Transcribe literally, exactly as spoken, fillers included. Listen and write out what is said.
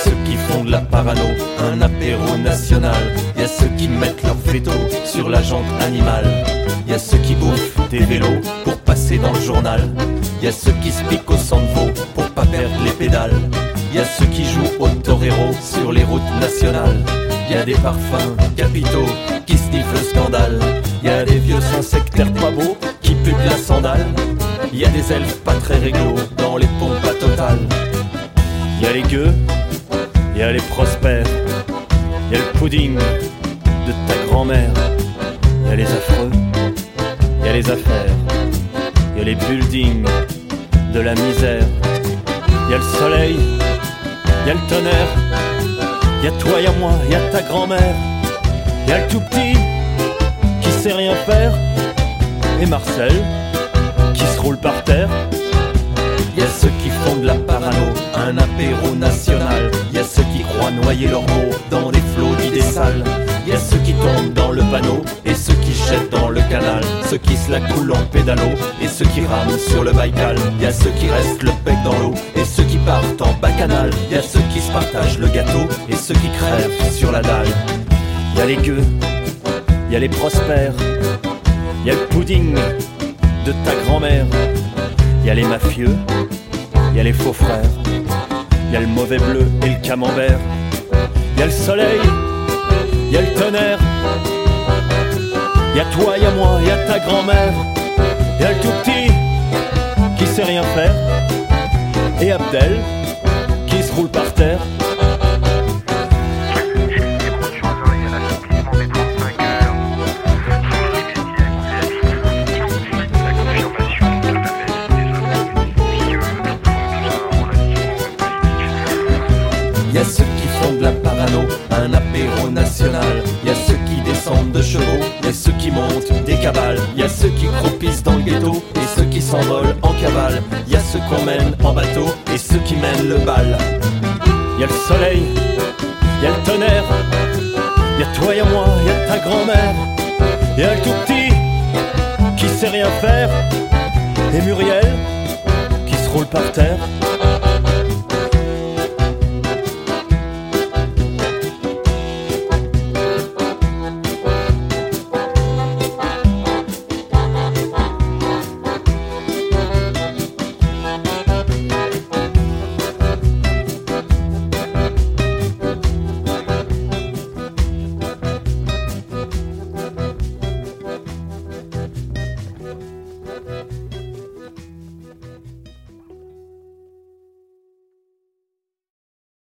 ceux qui font de la parano un apéro national. Y a ceux qui mettent leur veto sur la jante animale. Y a ceux qui bouffent des vélos pour passer dans le journal. Y a ceux qui se piquent au sang de veau pour pas perdre les pédales. Y a ceux qui jouent au torero sur les routes nationales. Y a des parfums capitaux qui sniffent le scandale. Y a des vieux sans sectaires pas beaux qui puent la sandale. Y a des elfes pas très réglo dans les pompes à Total. Y a les gueux, y a les prospères. Y a le pudding de ta grand-mère. Y a les affreux, y a les affaires. Y a les buildings de la misère. Y a le soleil, y a le tonnerre. Y a toi, y a moi, y a ta grand-mère. Y a le tout petit qui sait rien faire. Et Marcel qui se roule par terre. Y a ceux qui font de la parano un apéro national. Y a ceux qui croient noyer leurs mots dans des flots d'idées sales. Y a ceux qui tombent dans le panneau et ceux qui jettent dans le canal. Ceux qui se la coulent en pédalo et ceux qui rament sur le Baïkal. Y a ceux qui restent le bec dans l'eau et ceux qui partent en bacchanal. Y a ceux qui se partagent le gâteau et ceux qui crèvent sur la dalle. Y a les gueux, y a les prospères. Y a le pudding de ta grand-mère. Y a les mafieux, y a les faux frères. Y a le mauvais bleu et le camembert. Y a le soleil, y a le tonnerre. Y a toi, y a moi, y a ta grand-mère. Y a le tout petit qui sait rien faire. Et Abdel qui se roule par terre. Y a ceux qui font de la parano un apéro national. Y a ceux qui descendent de chevaux et ceux qui montent des cabales. Y a ceux qui croupissent dans le ghetto et ceux qui s'envolent en cavale. Y a ceux qu'on mène en bateau et ceux qui mènent le bal. Y a le soleil, y a le tonnerre. Y a toi, y a moi, y a ta grand-mère. Y a le tout petit qui sait rien faire. Et Muriel qui se roule par terre.